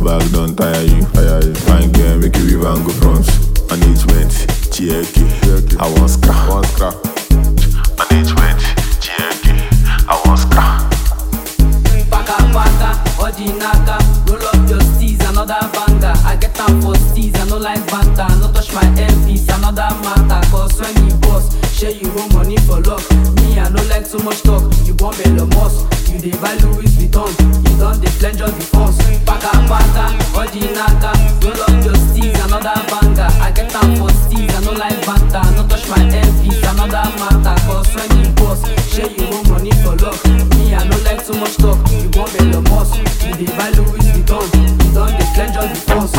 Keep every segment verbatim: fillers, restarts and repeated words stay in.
bag don't tire you. Tire you. Fine girl, make you river and go front. Management, Chieke, I want scrap. I want scrap. Management, Chieke, I want scrap. Paka paka, ordinaka, roll up your steez, another banger. I get time for steez, I no like banter. No touch my M Ps, another matter. Cause when you boss, share you own money for luck. Me, I no like too much talk. You want Bello Moss, you dey buy Louis Vuitton. You don't dey pledge just the funds. Paka paka, ordinaka, roll up your steez, another banger. I get time for steez, I no like banter. No touch my M Ps, another matter. Cause when you boss, share you own money for luck. Me, I no like too much talk. You want Bello Moss, you dey buy Louis Vuitton. You don't dey pledge just the funds.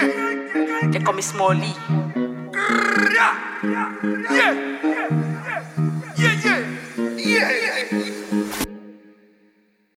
They call me Small Lee. Yeah, yeah, yeah.